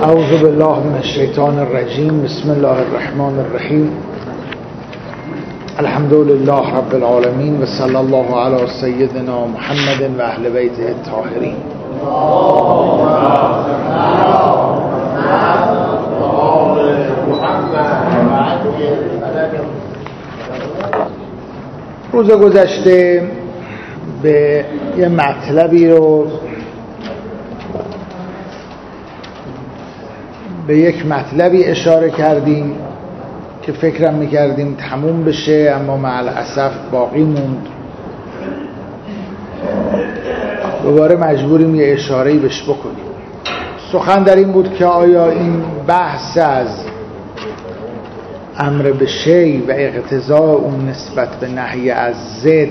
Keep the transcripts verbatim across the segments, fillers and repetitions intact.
اعوذ بالله من الشیطان الرجیم. بسم الله الرحمن الرحیم. الحمد لله رب العالمین و صلی الله علی سیدنا محمد و اهل بیته الطاهرین. روز گذشته به یه مطلبی رو به یک مطلبی اشاره کردیم که فکرم میکردیم تموم بشه، اما مع الاسف باقی موند. دوباره مجبوریم یه اشاره‌ای بهش بکنیم. سخن در این بود که آیا این بحث از امر به شی و اقتضاء اون نسبت به نهی از ضد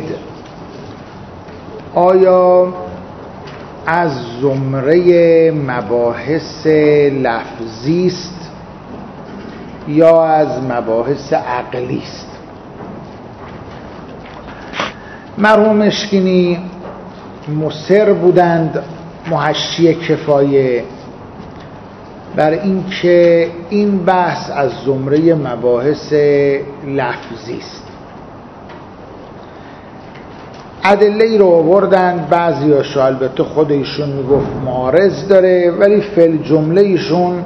آیا از زمره مباحث لفظی است یا از مباحث عقلی است؟ مرحوم اشکینی مصر بودند محشی کفایه بر این که این بحث از زمره مباحث لفظی است. ادله ای رو آوردند، بعضی هاشو البته خود ایشون میگفت معارض داره، ولی فل جمله ایشون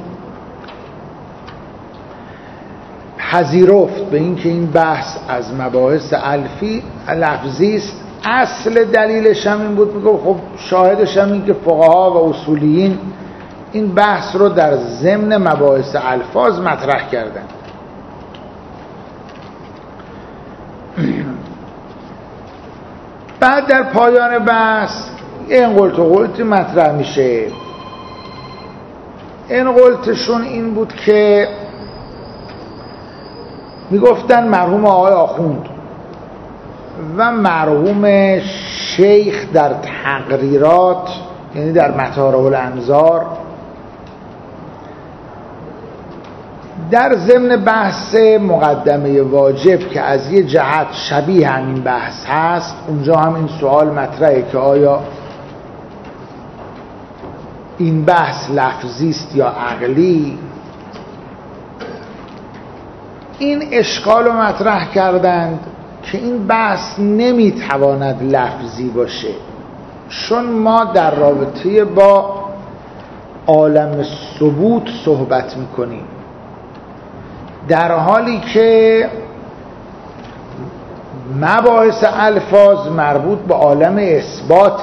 پذیرفت به این که این بحث از مباحث الفی لفظی است. اصل دلیلش هم این بود، میگفت خب شاهدش هم این که فقها و اصولیین این بحث رو در ضمن مباحث الفاظ مطرح کردن. بعد در پایان بحث این قلت و قلتی مطرح میشه. این قلتشون این بود که میگفتن مرحوم آقای آخوند و مرحوم شیخ در تقریرات، یعنی در مطالب الانظار، در ضمن بحث مقدمه واجب که از یه جهت شبیه همین بحث هست، اونجا هم این سوال مطرحه که آیا این بحث لفظی است یا عقلی. این اشکال رو مطرح کردند که این بحث نمیتواند لفظی باشه، چون ما در رابطه با عالم ثبوت صحبت میکنیم، در حالی که مباحث الفاظ مربوط به عالم اثبات.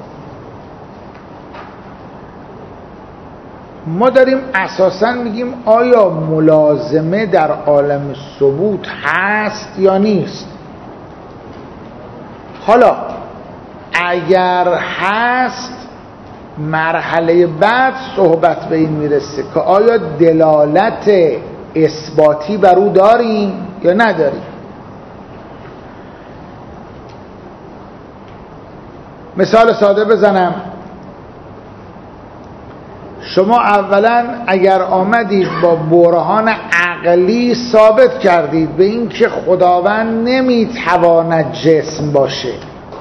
ما داریم اساساً میگیم آیا ملازمه در عالم ثبوت هست یا نیست. حالا اگر هست، مرحله بعد صحبت به این میرسه که آیا دلالت اثباتی بر او داریم یا نداریم. مثال ساده بزنم. شما اولا اگر آمدید با برهان عقلی ثابت کردید به این که خداوند نمیتواند جسم باشه،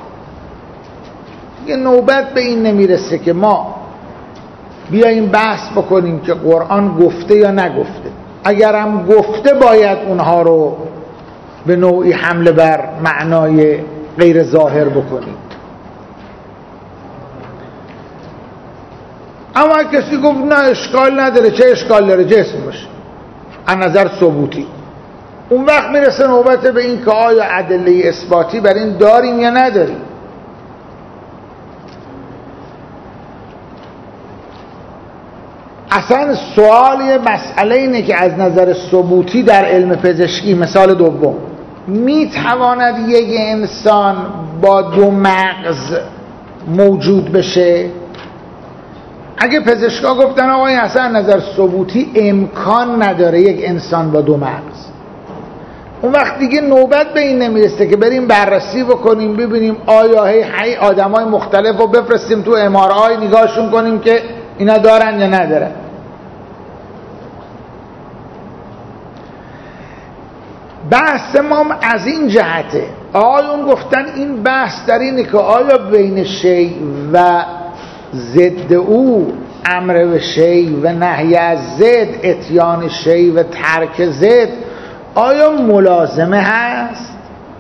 یه نوبت به این نمیرسه که ما بیاییم بحث بکنیم که قرآن گفته یا نگفته. اگر هم گفته باید اونها رو به نوعی حمله بر معنای غیر ظاهر بکنیم. اما کسی گفت نه اشکال نداره، چه اشکال داره جسم باشه از نظر ثبوتی، اون وقت میرسه نوبت به این که آیا ادله اثباتی بر این داریم یا نداریم. اصلا سوال یه مسئله اینه که از نظر ثبوتی در علم پزشکی، مثال دوم، میتواند یک انسان با دو مغز موجود بشه؟ اگه پزشکا گفتن آقا این اصلا از نظر ثبوتی امکان نداره یک انسان با دو مغز، اون وقت دیگه نوبت به این نمیرسه که بریم بررسی بکنیم ببینیم آیا هی هی آدمای مختلف رو بفرستیم تو ام آر آی نگاهشون کنیم که اینا دارن یا ندارن. بحث ما از این جهته. آقایون گفتن این بحث در اینه که آیا بین شیء و ضد او امر به شی و نهی از ضد، اتیان شی و ترک ضد، آیا ملازمه هست؟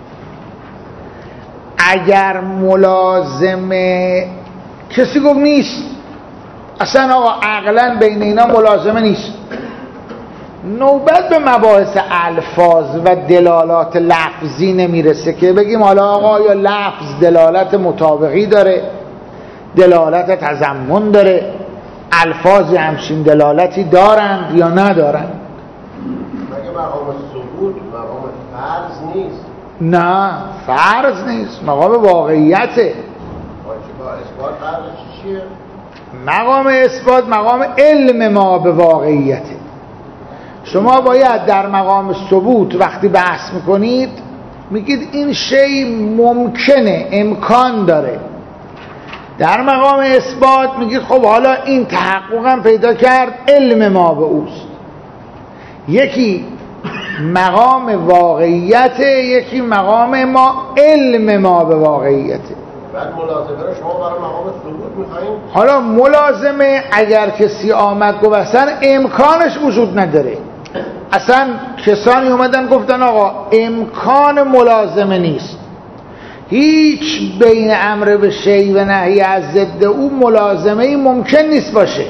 اگر ملازمه، کسی گفت نیست، اصلا آقا عقلا بین اینا ملازمه نیست، نوبت به مباحث الفاظ و دلالات لفظی نمیرسه که بگیم حالا آقا یا لفظ دلالت مطابقی داره، دلالت تضمن داره، الفاظی همچین دلالتی دارند یا ندارند. مگه مقام ثبوت مقام فرض نیست؟ نه فرض نیست، مقام واقعیته. اثبات فرض چیه؟ مقام اثبات مقام علم ما به واقعیته. شما باید در مقام ثبوت وقتی بحث میکنید میگید این شی ممکنه، امکان داره. در مقام اثبات میگید خب حالا این تحققم پیدا کرد، علم ما به اوست. یکی مقام واقعیته، یکی مقام ما علم ما به واقعیته. بعد ملازمه رو شما برای مقام ثبوت میخواین؟ حالا ملازمه اگر کسی آمد گفت اصلا امکانش وجود نداره، اصلا کسانی اومدن گفتن آقا امکان ملازمه نیست، هیچ بین امر به شی و نهی از ضد او ملازمه ای ممکن نیست باشه،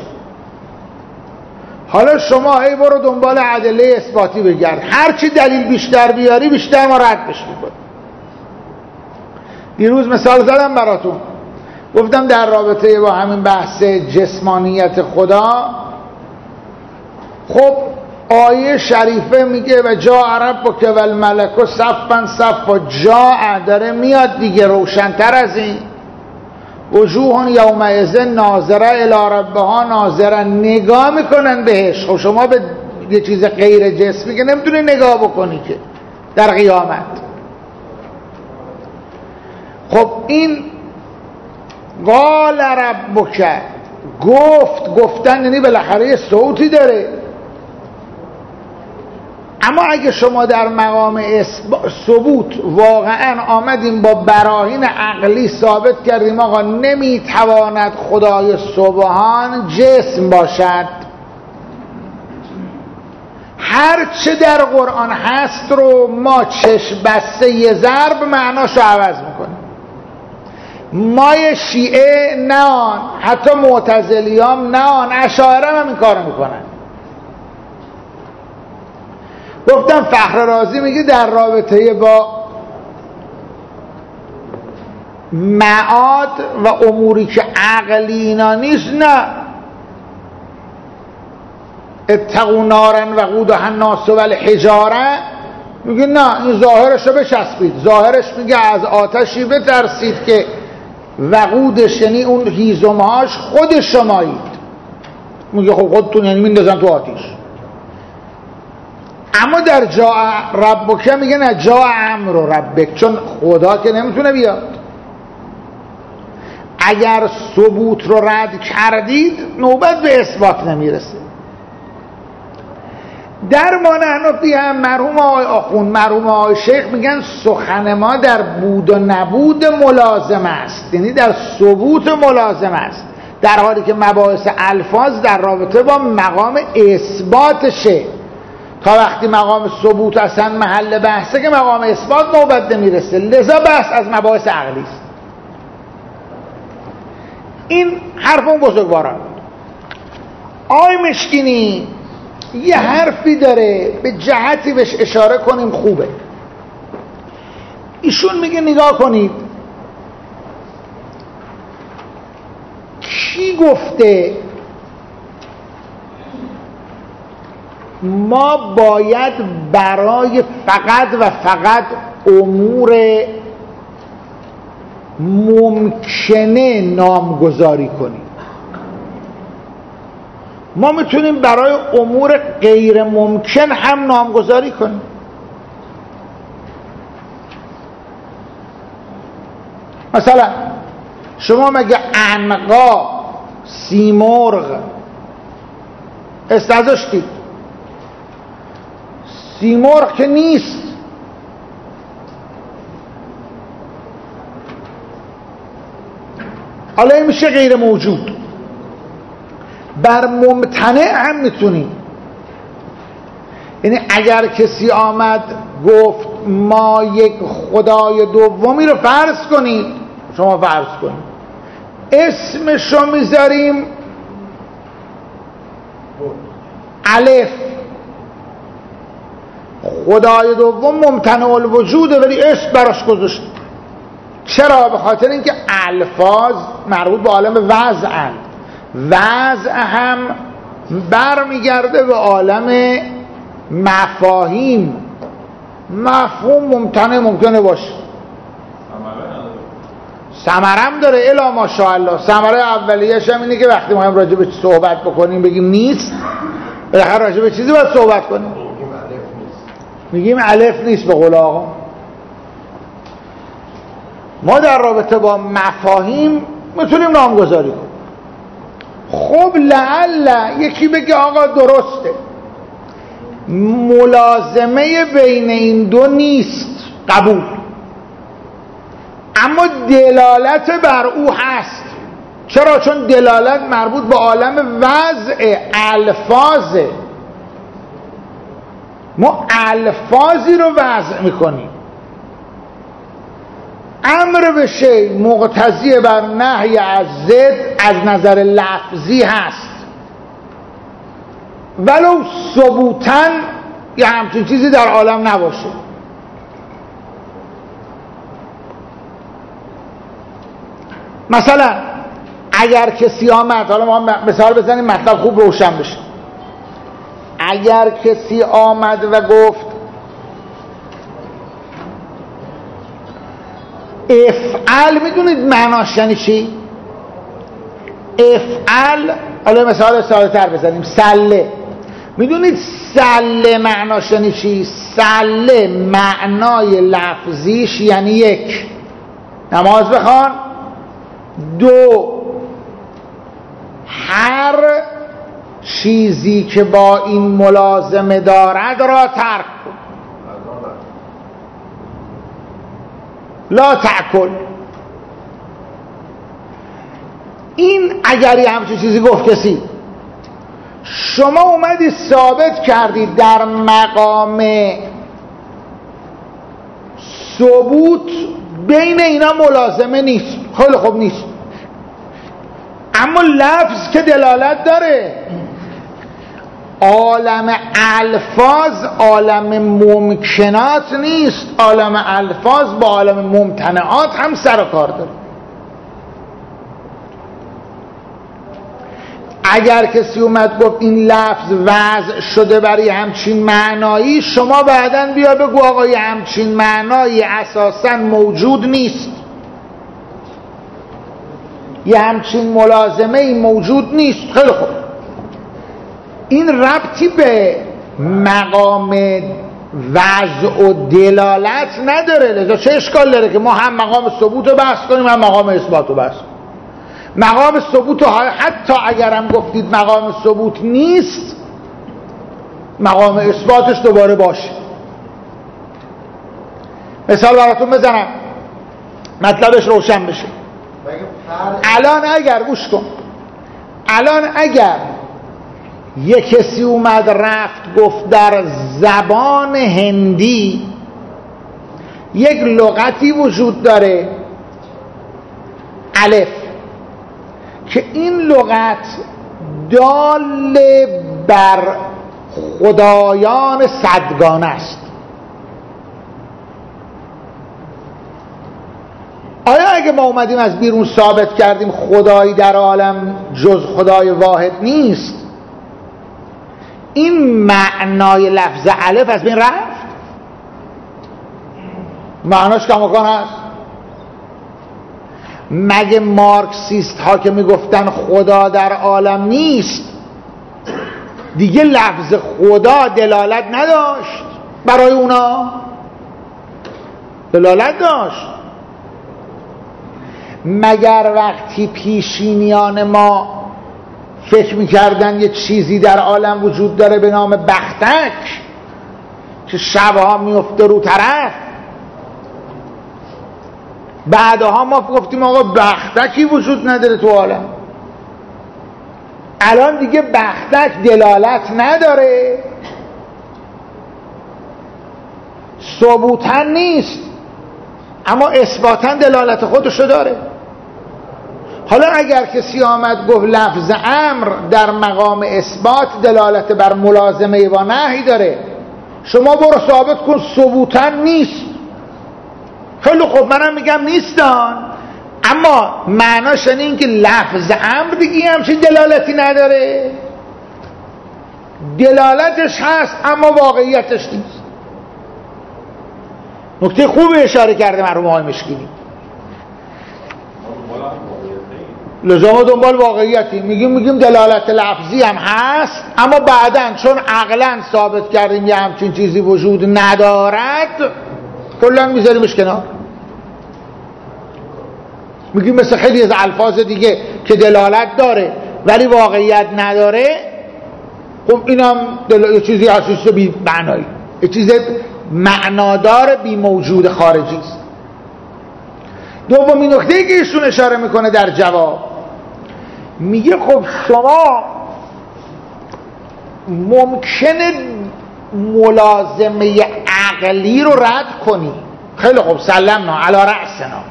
حالا شما هی برو دنبال ادله اثباتی بگرد، هرچی دلیل بیشتر بیاری بیشتر ما ردش میکنیم. دیروز مثال زدم براتون، گفتم در رابطه با همین بحث جسمانیت خدا، خب آیه شریفه میگه و جا عرب و که والملک و صفا صفا، جا داره میاد دیگه، روشنتر از این. وجوه یومئذ ناظره الی ربها ناظره، نگاه میکنن بهش. خب شما به یه چیز غیر جسمی که نمیتونی نگاه بکنی که در قیامت. خب این قال ربک، گفت، گفتن یعنی بالاخره صوتی داره. اما اگه شما در مقام ثبوت واقعا آمدیم با براهین عقلی ثابت کردیم آقا نمیتواند خدای سبحان جسم باشد، هر چه در قرآن هست رو ما چشم بسته یه ضرب معناشو عوض میکنیم. ما شیعه نه آن، حتی معتزلیام نه آن، اشاعره هم این کارو میکنن. گفتم فخر رازی میگه در رابطه با معاد و اموری که عقلی اینا نیست، نه اتقوا نارا وقودها الناس والحجاره، میگه نه این ظاهرش رو بچسبید، ظاهرش میگه از آتشی بترسید که وقودش یعنی اون هیزمهاش خود شمایید. میگه خب خودتون یعنی میندازن تو آتیش. اما در جا ربک میگه نه، جا امر ربک، چون خدا که نمیتونه بیاد. اگر ثبوت رو رد کردید نوبت به اثبات نمیرسه. در ما نحنفی هم مرحوم آقای آخون، مرحوم آقای شیخ میگن سخن ما در بود و نبود ملازم است، یعنی در ثبوت ملازم است، در حالی که مباحث الفاظ در رابطه با مقام اثباتشه. تا وقتی مقام ثبوت اصلا محل بحثه که مقام اثبات نوبت نمیرسه، لذا بحث از مباحث عقلی است. این حرف اون بزرگواران. آقای مشکینی یه حرفی داره، به جهتی بهش اشاره کنیم خوبه. ایشون میگه نگاه کنید کی گفته ما باید برای فقط و فقط امور ممکنه نامگذاری کنیم؟ ما میتونیم برای امور غیر ممکن هم نامگذاری کنیم. مثلا شما مگه عنقا، سیمرغ استعداشتید؟ سیمرغ که نیست. حالا این میشه غیر موجود. بر ممتنع هم میتونیم. یعنی اگر کسی آمد گفت ما یک خدای دومی رو فرض کنید، شما فرض کنید اسمشو میذاریم الف، خدای دوم ممتنع الوجوده ولی اسم براش گذاشت. چرا؟ به خاطر اینکه الفاظ مربوط به عالم وضعند، وضع هم برمیگرده به عالم مفاهیم. مفهوم ممتنع ممکنه باشه، ثمرم داره الا ماشاءالله. ثمره اولیه‌اش هم اینه که وقتی ما هم راجع به صحبت بکنیم بگیم نیست، بالاخره راجع به چیزی باید صحبت کنیم، میگیم الف نیست به قول آقا. ما در رابطه با مفاهیم میتونیم نامگذاری کنیم. خب لعل یکی بگه آقا درسته، ملازمه بین این دو نیست، قبول، اما دلالت بر او هست. چرا؟ چون دلالت مربوط به عالم وضع الفاظه. ما الفاظی رو وضع میکنیم. امر به شیء مقتضی بر نهی از ضد از نظر لفظی هست، ولو ثبوتاً یه همچین چیزی در عالم نباشه. مثلا اگر کسی آمد، حالا ما مثال بزنیم مطلب خوب روشن بشه، اگر کسی آمد و گفت افعل، میدونید معناش یعنی چی؟ افعل، حالا مثال ساده تر بزنیم، سله. میدونید سله معناش یعنی چی؟ سله معنای لفظیش یعنی یک، نماز بخوان. دو، هر چیزی که با این ملازمه دارد را ترک کن. لا تأکل. این اگر یه همچین چیزی گفت کسی، شما اومدی ثابت کردید در مقام ثبوت بین اینا ملازمه نیست. خیلی خوب نیست، اما لفظ که دلالت داره. عالم الفاظ عالم ممکنات نیست، عالم الفاظ با عالم ممتنعات هم سر و کار داره. اگر کسی اومد گفت این لفظ وضع شده برای همچین معنایی، شما بعداً بیا بگو آقا یه همچین معنایی اساساً موجود نیست، یه همچین ملازمه موجود نیست. خیلی خوب، این ربطی به مقام وضع و دلالت نداره. لذا چه اشکال داره که ما هم مقام ثبوت رو بحث کنیم هم مقام اثبات رو بحث کنیم؟ مقام ثبوت رو حتی اگر هم گفتید مقام ثبوت نیست، مقام اثباتش دوباره باشه. مثال براتون بزنم مطلبش روشن بشه. الان اگر گوش کن، الان اگر یک کسی اومد رفت گفت در زبان هندی یک لغتی وجود داره الف، که این لغت دال بر خدایان صدگانه است، آیا اگه ما اومدیم از بیرون ثابت کردیم خدایی در عالم جز خدای واحد نیست، این معنای لفظ الف از بین رفت؟ معناش کماکان هست. مگه مارکسیست ها که میگفتن خدا در عالم نیست دیگه لفظ خدا دلالت نداشت؟ برای اونا دلالت داشت. مگر وقتی پیشینیان ما فکر میکردن یه چیزی در عالم وجود داره به نام بختک که شبها میفته رو طرف، بعدها ما گفتیم آقا بختکی وجود نداره تو عالم؟ الان دیگه بختک دلالت نداره، ثبوتن نیست، اما اثباتن دلالت خودشو داره. حالا اگر کسی آمد گفت لفظ امر در مقام اثبات دلالت بر ملازمه با نهی داره، شما برو ثابت کن ثبوتن نیست. خیلی خب منم میگم نیستان، اما معناش این که لفظ امر دیگه همچین دلالتی نداره، دلالتش هست اما واقعیتش نیست. نکته خوبی اشاره کرده مرحوم آقای مشکینی. لزوم دنبال واقعیتی میگیم میگیم دلالت لفظی هم هست، اما بعداً چون عقلاً ثابت کردیم یه همچین چیزی وجود ندارد کلاً میذاریمش کنار. میگیم مثل خیلی از الفاظ دیگه که دلالت داره ولی واقعیت نداره، خب اینم دل... یه چیزی هست بی معنایی، یه چیز معنادار بی موجود خارجی است. دومین نکته که ایشون اشاره میکنه در جواب، میگه خب شما ممکنه ملازمه عقلی رو رد کنی، خیلی خب سلمنا علی رأسنا،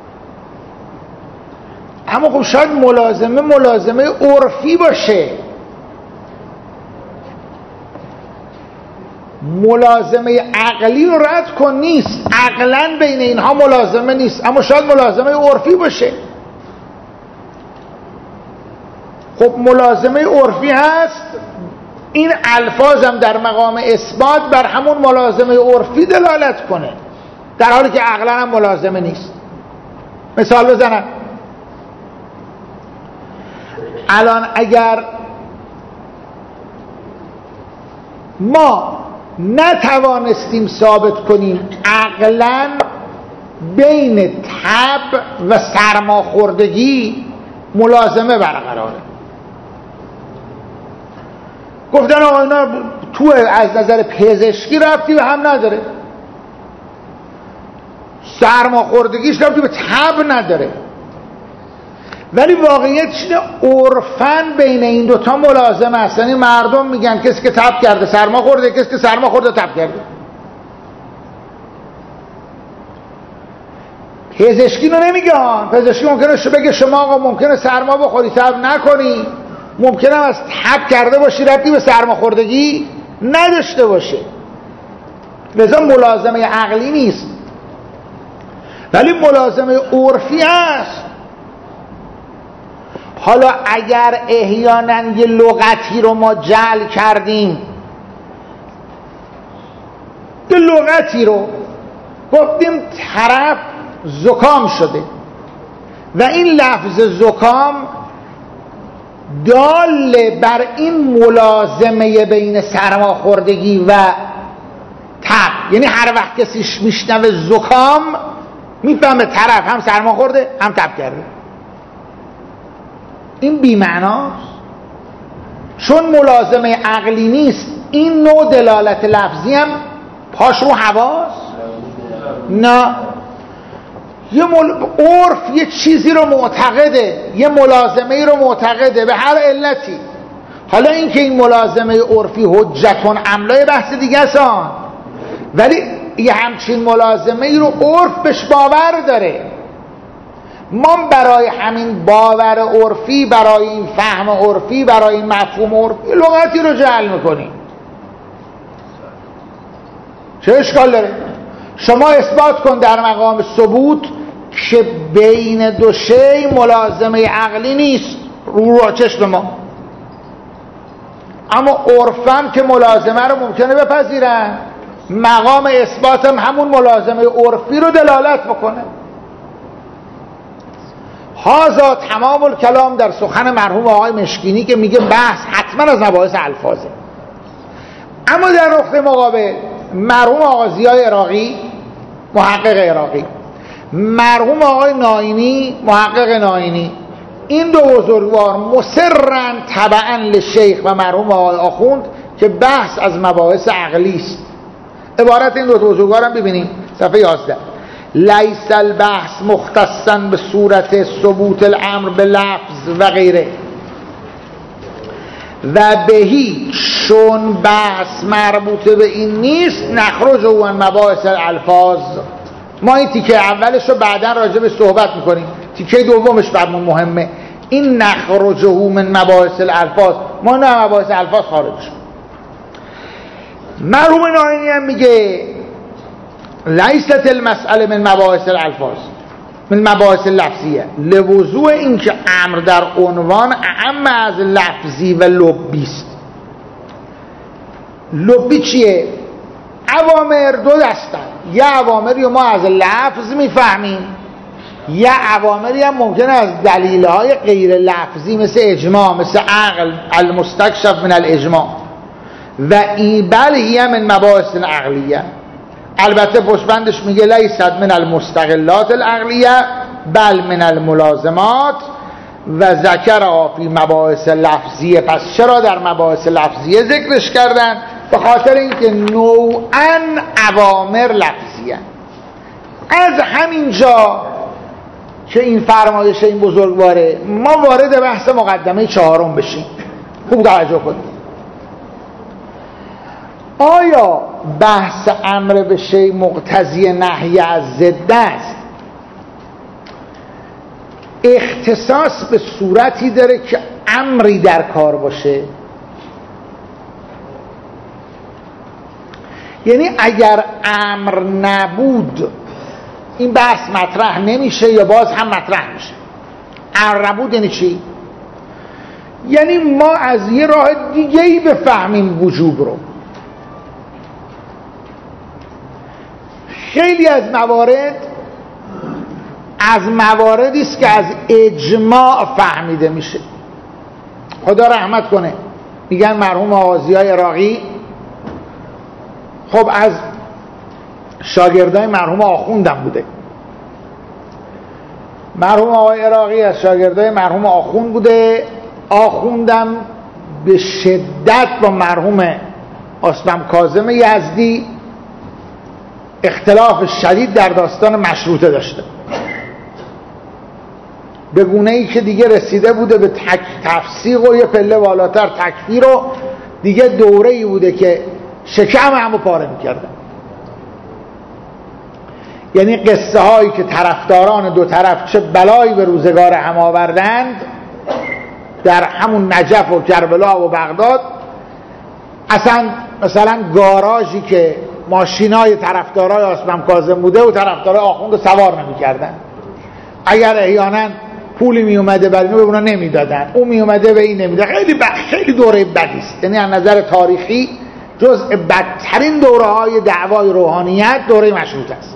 اما خب شاید ملازمه ملازمه عرفی باشه، ملازمه عقلی رو رد کن، نیست، عقلاً بین اینها ملازمه نیست، اما شاید ملازمه عرفی باشه. خب ملازمه عرفی هست، این الفاظم در مقام اثبات بر همون ملازمه عرفی دلالت کنه، در حالی که عقلاً هم ملازمه نیست. مثال بزنم، الان اگر ما نتوانستیم ثابت کنیم عقلاً بین تب و سرماخوردگی ملازمه برقراره، گفتن آقا اینا تو از نظر پزشکی ربطی به هم نداره، سرماخوردگیش ربطی به تب نداره، ولی واقعیتش اینه عرفاً بین این دوتا ملازمه هست. یعنی مردم میگن کسی که تب کرده سرما خورده، کسی که سرما خورده تب کرده. پزشکی رو نمیگه، پزشکی ممکنه بگه شما آقا ممکنه سرما بخوری تب نکنی، ممکنه از تب کرده باشی ربطی به سرما خوردگی نداشته باشه، لذا ملازمه عقلی نیست، ولی ملازمه عرفی هست. حالا اگر احیانا یه لغتی رو ما جعل کردیم، یه لغتی رو گفتیم طرف زکام شده و این لفظ زکام دال بر این ملازمه بین سرماخوردگی و تب، یعنی هر وقت کسی میشنوه زکام میفهمه طرف هم سرما خورده هم تب کرده. این بی‌معناست، چون ملازمه عقلی نیست. این نوع دلالت لفظی هم پاش رو حواس نه، یه مل... عرف یه چیزی رو معتقده، یه ملازمه رو معتقده به هر علتی. حالا این که این ملازمه عرفی حجتون املای بحث دیگه است، ولی یه همچین ملازمه رو عرف بهش باور داره. ما برای همین باور عرفی، برای این فهم عرفی، برای این مفهوم عرفی لغتی رو جعل میکنیم. چه اشکال داره؟ شما اثبات کن در مقام ثبوت که بین دو شی ملازمه عقلی نیست رو رو چشم ما، اما عرفم که ملازمه رو ممکنه بپذیرن، مقام اثباتم همون ملازمه عرفی رو دلالت بکنه. هذا تمام الکلام در سخن مرحوم آقای مشکینی که میگه بحث حتما از مباحث الفاظه. اما در نقطه مقابل مرحوم آقای ضیای عراقی محقق عراقی، مرحوم آقای ناینی محقق ناینی، این دو بزرگوار مصرن تبعا لشیخ و مرحوم آقای آخوند که بحث از مباحث عقلی است. عبارت این دو بزرگوار هم ببینیم صفحه یازده. لیس البحث مختصا به صورت ثبوت الامر به لفظ و غیره. و بهی چون بحث مربوط به این نیست نخرج او عن مباحث الالفاظ. ما این تیکه اولش رو بعدا راجع به صحبت میکنیم، تیکه دومش برامون مهمه. این نخرجه من مباحث الالفاظ، ما نه مباحث الفاظ خارج شد. مرحوم ناینی هم میگه لیست المسئله من مباحث الالفاظ من مباحث لفظیه لوضوع این که امر در عنوان اعم از لفظی و لبی است. لبی چیه؟ اوامر دو دستن، یه اوامری ما از لفظ میفهمیم، یه اوامری هم ممکنه از دلیلهای غیر لفظی مثل اجماع، مثل عقل المستکشف من الاجماع و این بل هی من مباحث عقلیه. البته پشتبندش میگه لیست من المستقلات العقلیه بل من الملازمات و ذکر فی مباحث لفظیه. پس چرا در مباحث لفظیه ذکرش کردن؟ به خاطر اینکه نوعاً اوامر لفظیه. از همین جا که این فرمایش این بزرگواره ما وارد بحث مقدمه چهارم بشیم. خوب توجه کنید. آیا بحث امر به شیء مقتضی نهی از ضد است؟ اختصاص به صورتی داره که امری در کار باشه، یعنی اگر امر نبود این بحث مطرح نمیشه یا باز هم مطرح میشه. امر نبود یعنی چی؟ یعنی ما از یه راه دیگه‌ای بفهمیم وجوب رو. خیلی از موارد از مواردی است که از اجماع فهمیده میشه. خدا رحمت کنه، میگن مرحوم آقا ضیای عراقی خب از شاگردای مرحوم آخوندم بوده. مرحوم آقای عراقی از شاگردای مرحوم آخوند بوده. آخوندم به شدت با مرحوم اسمم کاظم یزدی اختلاف شدید در داستان مشروطه داشته، به گونه ای که دیگه رسیده بوده به تک تفسیق و یه پله بالاتر تکفیر و دیگه دوره ای بوده که شکم همو پاره میکردن. یعنی قصه هایی که طرفداران دو طرف چه بلایی به روزگار هم آوردند در همون نجف و کربلا و بغداد، اصلا مثلا گاراژی که ماشینای طرفدارای اسمم کاظم بوده و طرفدارای آخوند رو سوار نمی‌کردن. اگر احیانا پولی می اومده برای اینو به اونا نمیدادن، اون می اومده به این نمیداد. خیلی ب... خیلی دوره بدی است. یعنی از نظر تاریخی جزء بدترین دوره‌های دعوای روحانیت دوره مشروطه است.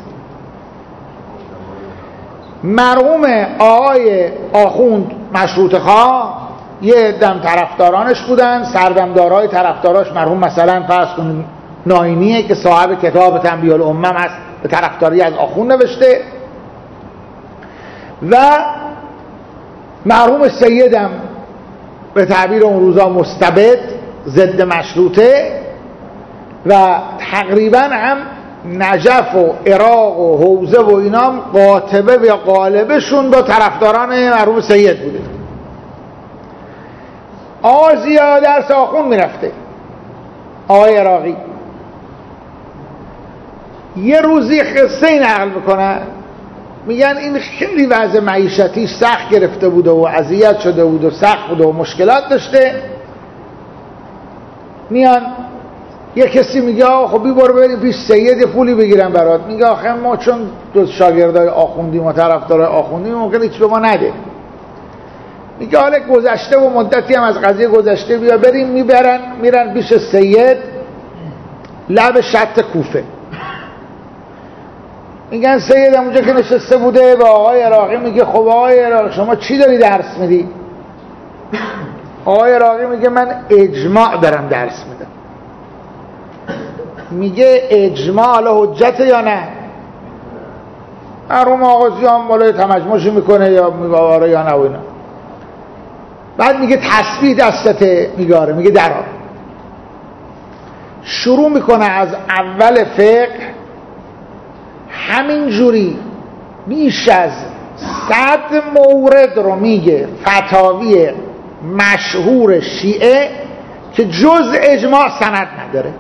مرحوم آقای آخوند مشروطه خواه یه دم طرفدارانش بودن، سردمدارای طرفداراش مرحوم مثلا فرض کنیم ناینیه که صاحب کتاب تنبیه الامم هست، به طرفداری از آخوند نوشته، و مرحوم سیدم به تعبیر اون روزا مستبد ضد مشروطه و تقریبا هم نجف و عراق و حوزه و اینا قاطبه و غالبشون با طرفداران مرحوم سید بوده. آزیا درس آخوند میرفته، آقای عراقی یه روزی قصه نقل میکنن، میگن این خیلی وضع معیشتیش سخت گرفته بوده و اذیت شده بود و سخت بوده و مشکلات داشته. میان یه کسی میگه خب بی برو بریم پیش سید یه پولی بگیرم برات. میگه آخه ما چون دو شاگردای آخوندیم و طرفدارای آخوندیم ممکنه هیچ به ما نده. میگه حالا گذشته و مدتی هم از قضیه گذشته، بیا بریم. میبرن میرن پیش سید لب شط کوفه. میگن سید اونجا که نشسته بوده با آقای عراقی میگه خب آقای عراقی شما چی داری درس میدی؟ آقای عراقی میگه من اجماع دارم درس میدم. میگه اجماع حالا حجت یا نه؟ مرحوم آقازی هم بالای تمجمعشی میکنه یا میگه یا نه و اینا. بعد میگه تسبیح دستته؟ میگه آره. میگه درآ. شروع میکنه از اول فقه همین جوری بیش از صد مورد رو میگه فتاوی مشهور شیعه که جز اجماع سند نداره.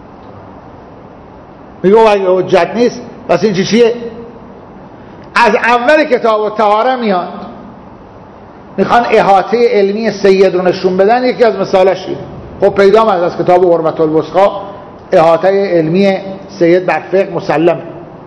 میگه اگه حجت نیست پس این چی چیه؟ از اول کتاب الطهاره میاد میخوان احاطه علمی سید رو نشون بدن. یکی از مثالش اینه. خب پیدا از از کتاب قربة الوثقی احاطه علمی سید بر فقه مسلمه.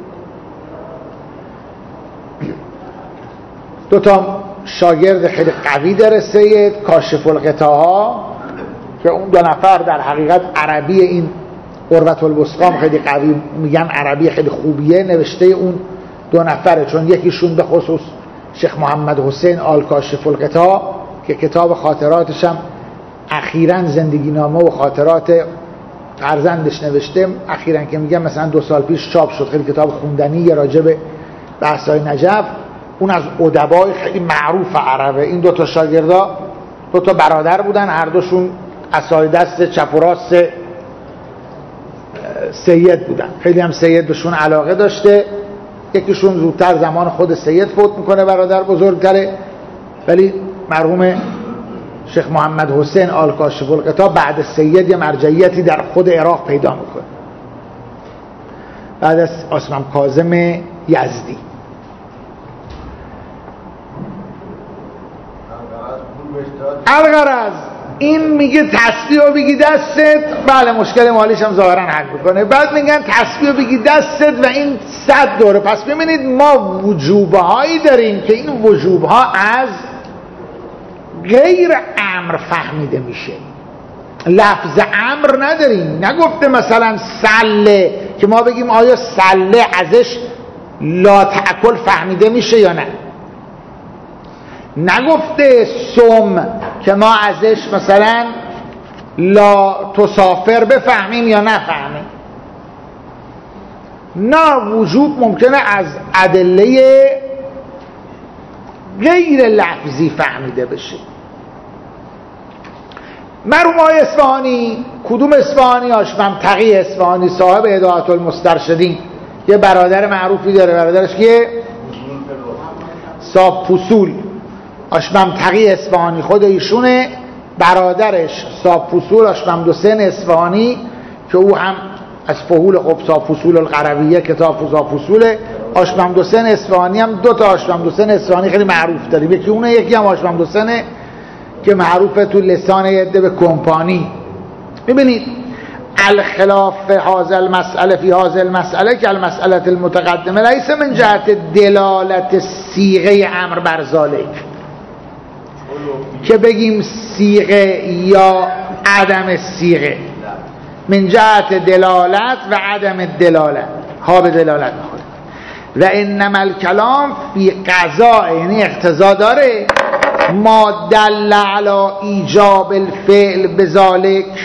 دو تا شاگرد خیلی قوی داره سید، کاشف الغطاها، که اون دو نفر در حقیقت عربی این قربة الوثقی خیلی قوی، میگن عربی خیلی خوبیه. نوشته اون دو نفره، چون یکیشون به خصوص شیخ محمد حسین آل کاشف الغطا که کتاب خاطراتش هم اخیراً زندگی نامه و خاطرات فرزندش نوشته، اخیراً که میگم مثلا دو سال پیش چاپ شد، خیلی کتاب خوندنی راجع به بحث‌های نجف. اون از ادبای خیلی معروف عربه. این دو تا شاگردا دو تا برادر بودن، هر دوشون عصای دست چپ و راست سید بودن. خیلی هم سید بهشون علاقه داشته. یکیشون زودتر زمان خود سید فوت میکنه، برادر بزرگتره، ولی مرحوم شیخ محمد حسین آل کاشف الغطا بعد سید یه مرجعیتی در خود عراق پیدا میکنه بعد از عاصم کاظم یزدی. الغرض این میگه تسبیح رو بگی دستت، بله مشکل مالیش هم ظاهرا حل میکنه. بعد میگن تسبیح رو بگی دستت و این صد دوره. پس ببینید ما وجوبه هایی داریم که این وجوب ها از غیر امر فهمیده میشه. لفظ امر نداریم. نگفته مثلا سله که ما بگیم آیا سله ازش لا تأکل فهمیده میشه یا نه. نگفته سم که ما ازش مثلا لا تسافر بفهمیم یا نفهمیم. نه، وجوب ممکنه از ادله غیر لفظی فهمیده بشه. مرحوم آقای اصفهانی، کدوم اصفهانی؟ هاشم تقی اصفهانی صاحب هدایت المسترشدین، یه برادر معروفی داره. برادرش کیه؟ صاحب فصول. هاشم تقی اصفهانی خود ایشونه. برادرش صاحب فصول هاشم حسین اصفهانی که او هم از فهول خب صاحب فصول القرویه کتاب صاحب فصوله. هاشم حسین اصفهانی هم دو تا هاشم حسین اصفهانی خیلی معروف داریم. یکی اونه، یکی هم هاشم حسین که معروفه تو لسان یده به کمپانی. ببینید الخلاف هذا المسئله فی هذا المسئله که المسئله المتقدمه لیس من جهت دلالت صیغه امر بر ذالک، که بگیم صیغه یا عدم صیغه، من جهت دلالت و عدم دلالت ها به دلالت میخوره. و انما الکلام فی قضاء، یعنی اقتضا داره ما دل علی ایجاب الفعل بذالک.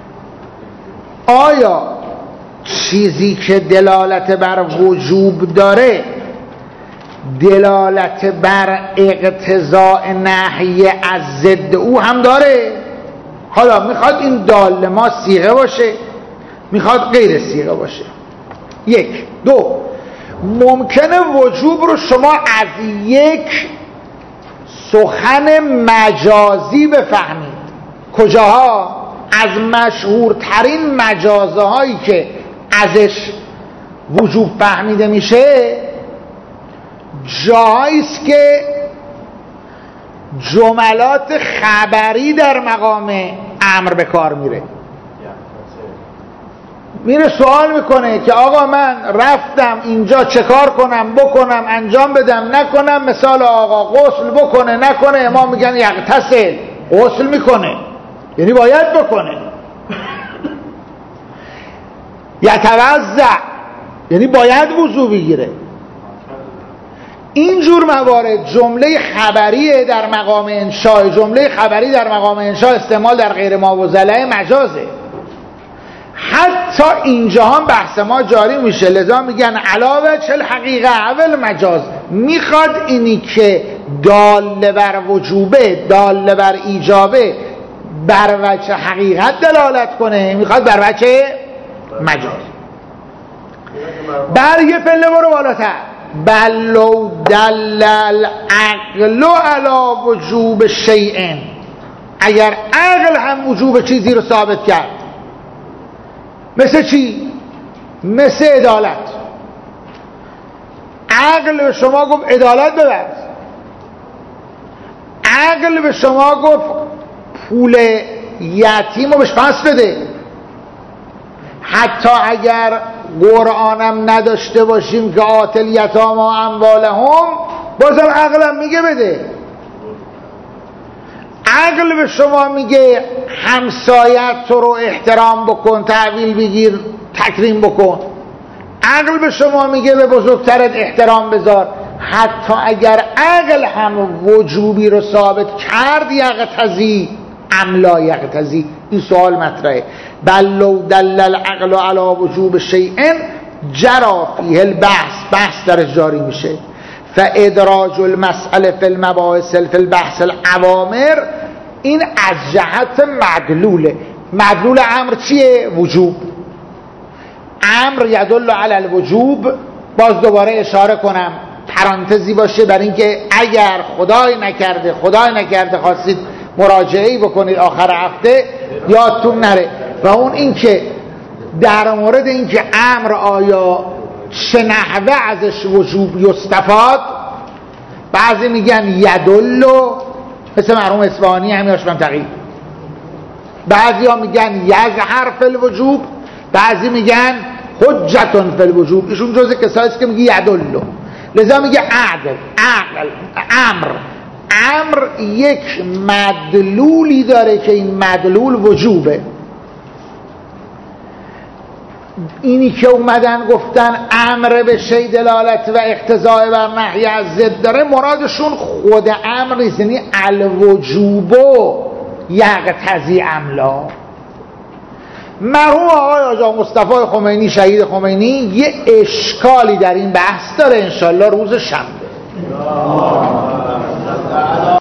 آیا چیزی که دلالت بر وجوب داره دلالت بر اقتضاء نهی از ضد او هم داره؟ حالا میخواد این دال ما صیغه باشه، میخواد غیر صیغه باشه. یک. دو، ممکنه وجوب رو شما از یک سخن مجازی بفهمید. کجاها؟ از مشهورترین مجازه هایی که ازش وجوب فهمیده میشه جاییست که جملات خبری در مقام امر به کار میره. میره سوال میکنه که آقا من رفتم اینجا چه کار کنم، بکنم، انجام بدم، نکنم. مثال آقا غسل بکنه نکنه، امام میگن یغتسل، غسل میکنه یعنی باید بکنه. یتوضأ یعنی باید وضو بگیره. اینجور موارد جمله خبریه در مقام انشاء. جمله خبری در مقام انشاء استعمال در غیر ما و ضلع مجازه. حتی اینجا هم بحث ما جاری میشه. لذا میگن علاوه چل حقیقه اول مجاز. میخواد اینی که دال بر وجوبه، دال بر ایجابه، بر وجه حقیقت دلالت کنه، میخواد بر وجه مجاز. بر یه پله برو بالاتر. بلو دل العقل علی وجوب شیء. اگر عقل هم وجوب چیزی رو ثابت کرد، مثل چی؟ مثل عدالت. عقل به شما گفت عدالت ببرد، عقل به شما گفت پول یتیم رو بهش پس بده. حتی اگر قرآنم نداشته باشیم که آتل یتاما اموالهم، بازم عقلم میگه بده. عقل به شما میگه همسایت تو رو احترام بکن، تحویل بگیر، تکریم بکن. عقل به شما میگه به بزرگترت احترام بذار. حتی اگر عقل هم وجوبی رو ثابت کرد، یقتضی ام لا یقتضی، این سوال مطرحه. بل لو دل العقل علی وجوب شیء جرى فیه البحث، بحث درش جاری میشه. فادراج المسئله فی المباحث فی البحث الاوامر، این از جهت مدلوله. مدلول امر چیه؟ وجوب. امر یدل علی الوجوب. باز دوباره اشاره کنم، پرانتزی باشه برای اینکه اگر خدای نکرده خدای نکرده خواستید مراجعه‌ای بکنید آخر هفته یادتون نره. و اون اینکه در مورد اینکه امر آیا چه نحوه ازش وجوب یستفاد، بعضی میگن یدلو، مثل مرحوم اصفهانی همین هاشم تقیید. بعضی ها میگن یظهر فی الوجوب، بعضی میگن حجتون فی الوجوب. ایشون جزء کسایی است که میگه یدلو. لذا میگه عقل، عقل، امر. امر یک مدلولی داره که این مدلول وجوبه. اینی که اومدن گفتن امر به شی دلالت و اقتضاء بر نهی از ضد داره، مرادشون خود امر نیست، یعنی الوجوب یقتضی املا. مرحوم آقای آقا مصطفی خمینی شهید خمینی یه اشکالی در این بحث داره، انشالله روز شنبه